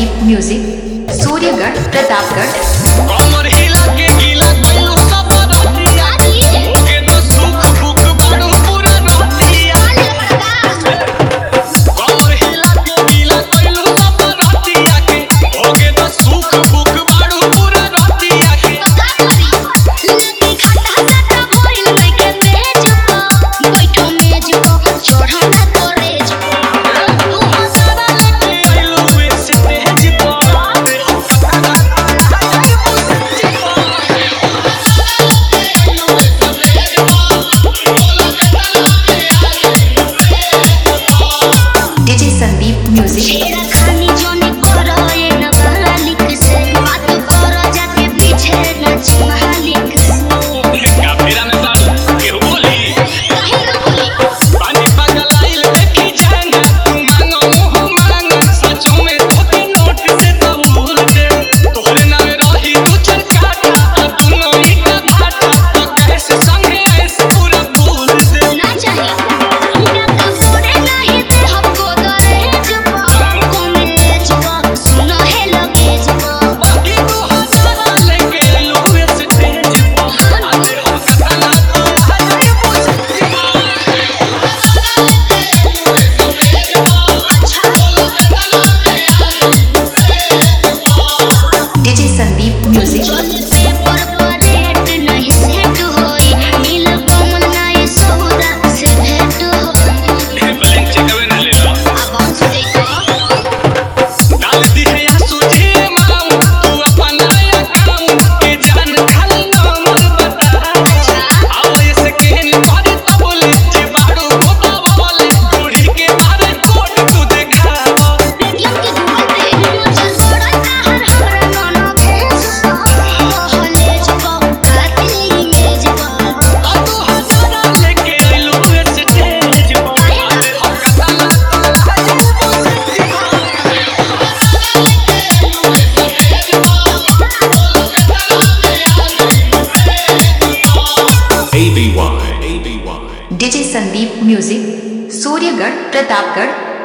Sandeep music Suryagarh Pratapgarh. कमर हिला के गीला कइलो सब रतिया ओके तो सुख बुक बाड़ू पूरा रतिया। कमर हिला के गीला कइलो सब रतिया के ओके तो सुख बुक बाड़ू पूरा रतिया के। लती खाता खाता भइल लइके तेज को बैठो मेज को चढ़ा ना तोरेज तू हंसना लेके आइलो इस तेज पर डीजे संदीप म्यूजिक। छेड़ा खानी जोने करो ये न मालिक से बात करो जाके पीछे नाच मालिक से। काफिरा में बाल के बोली काहे न बोली पानी पागल आइल देखी जाना तू मांगो मुंह मांगा सचो में धोती नोट से कबूल दे तोहरे नाम रही तू चरकाटा दोनों ही का भाटा तो कैसे संगे ऐसे पूरा भूल दे। ना चाहिए ना तो सोने नहीं दे हमको दहेज को कॉलेज को सुनो है लगेज को बाकी तू हंसना लेके लो इस तेज पर आते हो कतना तो हजाए पूछती डीजे संदीप म्यूजिक। चल पेपर पर रेट नहीं सेट होई नील कमल नहीं सौदा से भेंट होई ब्लैंक चेक अवे ना ले लो अब हम देखो डाल दी है या सूझे माऊ तू अपन नया काम के जान खाली नाम बता आओ ऐसे कहन पर तो बोले जे बाड़ू होता बोले गुड़ी के बारे कोट तू दिखाओ देखियो के घूमते चल बड़ा ताहर हमरा नाना भेज कॉलेज को खाती इमेज को आ तू हजारा लेके आइलो ऐसे तेज पर आते हो कतना तो हजाए पूछती डीजे संदीप म्यूजिक सूर्यगढ़ प्रतापगढ़।